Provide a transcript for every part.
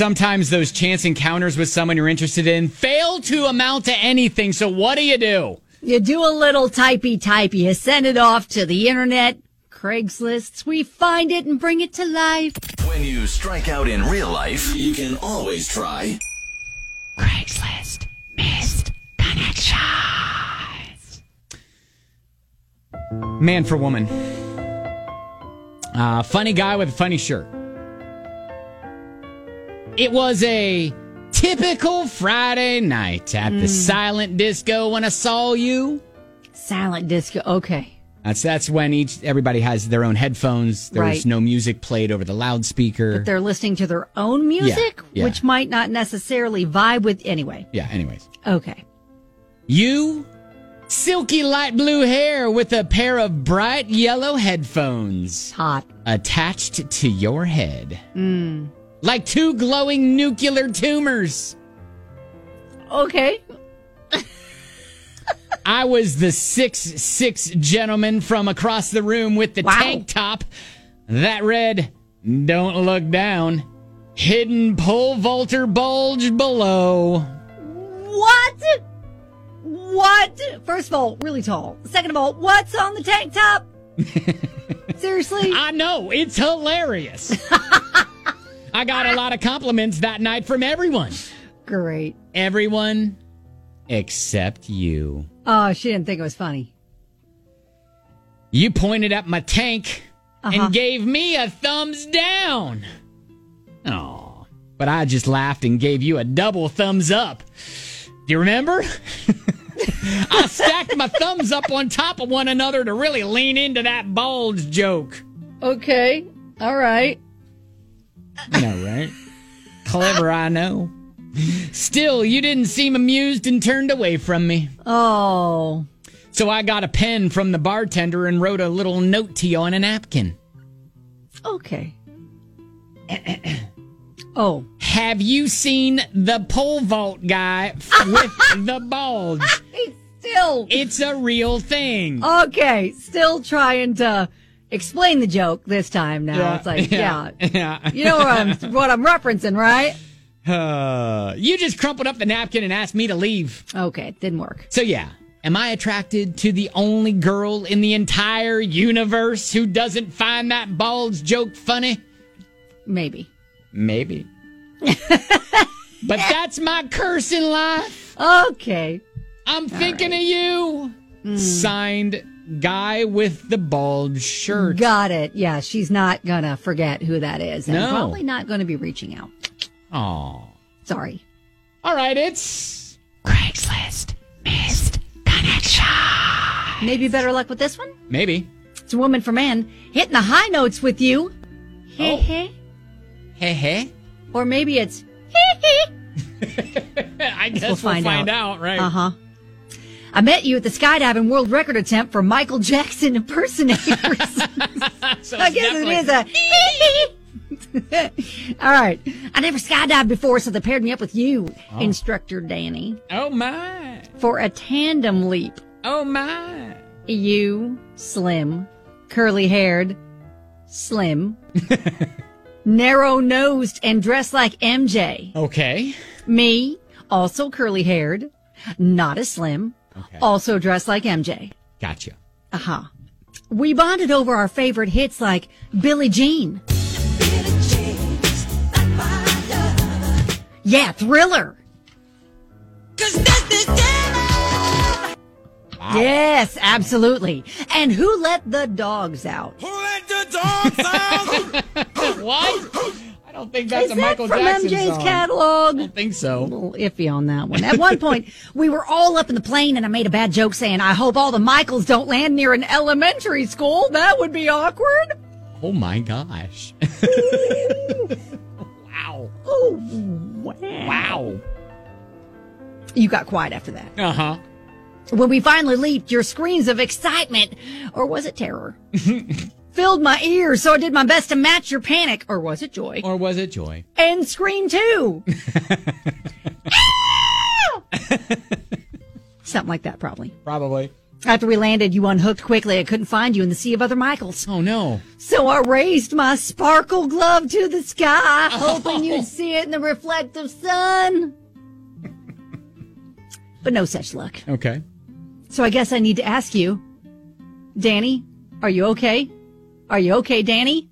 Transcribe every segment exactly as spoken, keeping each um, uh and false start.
sometimes those chance encounters with someone you're interested in fail to amount to anything. So what do you do? You do a little typey-typey. You send it off to the internet, Craigslist. We find it and bring it to life. When you strike out in real life, you can always try Craigslist Missed Connections. Man for woman. Uh, funny guy with a funny shirt. It was a typical Friday night at the mm. silent disco when I saw you. Silent disco, okay. That's that's when each everybody has their own headphones. There's right. no music played over the loudspeaker. But they're listening to their own music, yeah, yeah. which might not necessarily vibe with anyway. Yeah, anyways. Okay. You, silky light blue hair with a pair of bright yellow headphones. Hot. Attached to your head. Mm. Like two glowing nuclear tumors. Okay. I was the six six gentleman from across the room with the wow. tank top that read, "Don't look down. Hidden pole vaulter bulge below." What? What? First of all, really tall. Second of all, what's on the tank top? Seriously? I know. It's hilarious. I got a lot of compliments that night from everyone. Great. Everyone except you. Oh, she didn't think it was funny. You pointed at my tank uh-huh. and gave me a thumbs down. Oh, but I just laughed and gave you a double thumbs up. Do you remember? I stacked my thumbs up on top of one another to really lean into that bulge joke. Okay. All right. I know, right? Clever, I know. Still, you didn't seem amused and turned away from me. Oh. So I got a pen from the bartender and wrote a little note to you on a napkin. Okay. Oh. Have you seen the pole vault guy with the bulge? Still. It's a real thing. Okay. Still trying to explain the joke this time now. Yeah, it's like, yeah, yeah. yeah. You know what I'm, what I'm referencing, right? Uh, you just crumpled up the napkin and asked me to leave. Okay, it didn't work. So yeah, am I attracted to the only girl in the entire universe who doesn't find that bulge joke funny? Maybe. Maybe. But that's my curse in life. Okay. I'm thinking right. of you. Mm. Signed, Guy with the bulge shirt. Got it. Yeah, she's not gonna forget who that is. And no. probably not gonna be reaching out. Oh. Sorry. All right, it's Craigslist Missed Connection. Maybe better luck with this one? Maybe. It's a woman for man hitting the high notes with you. Hey, oh. hey. Hey, hey. Or maybe it's hee hee. I guess we'll find, we'll find out. out, right? Uh-huh. I met you at the skydiving world record attempt for Michael Jackson impersonators. So I guess it is a hee hee. All right. I never skydived before, so they paired me up with you, oh. Instructor Danny. Oh, my. For a tandem leap. Oh, my. You, slim, curly-haired, slim, narrow-nosed, and dressed like M J. Okay. Me, also curly-haired, not as slim, okay. Also dressed like M J. Gotcha. Uh-huh. We bonded over our favorite hits like Billie Jean. Yeah, Thriller. Wow. Yes, absolutely. And Who Let the Dogs Out? Who let the dogs out? What? I don't think that's Is a that Michael from Jackson M J's song. catalog? I don't think so. A little iffy on that one. At one point, we were all up in the plane, and I made a bad joke saying, I hope all the Michaels don't land near an elementary school. That would be awkward. Oh, my gosh. Wow. Oh, wow. Wow. You got quiet after that. Uh-huh. When we finally leaped, your screams of excitement, or was it terror, filled my ears, so I did my best to match your panic, or was it joy? Or was it joy? And scream too. Something like that, probably. Probably. After we landed, you unhooked quickly. I couldn't find you in the sea of other Michaels. Oh, no. So I raised my sparkle glove to the sky, hoping you'd see it in the reflective sun. But no such luck. Okay. So I guess I need to ask you, Danny, are you okay? Are you okay, Danny?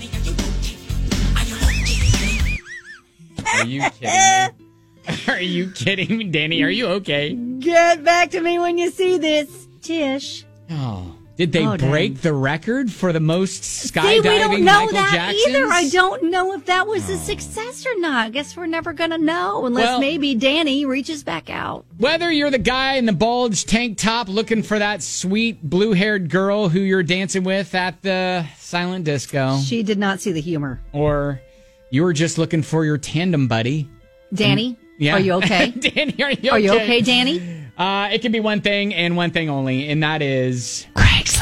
Are you kidding me? Are you kidding me, Danny? Are you okay? Get back to me when you see this, Tish. Oh, did they Oh, break dang. the record for the most skydiving See, we don't know Michael that Jacksons? either. I don't know if that was a success or not. I guess we're never going to know unless Well- maybe Danny reaches back out. Whether you're the guy in the bulge tank top looking for that sweet blue-haired girl who you're dancing with at the silent disco, She did not see the humor. or you were just looking for your tandem buddy. Danny, Yeah. are you okay? Danny, are you okay? Are you okay, Danny? Uh, it can be one thing and one thing only, and that is... Craigslist.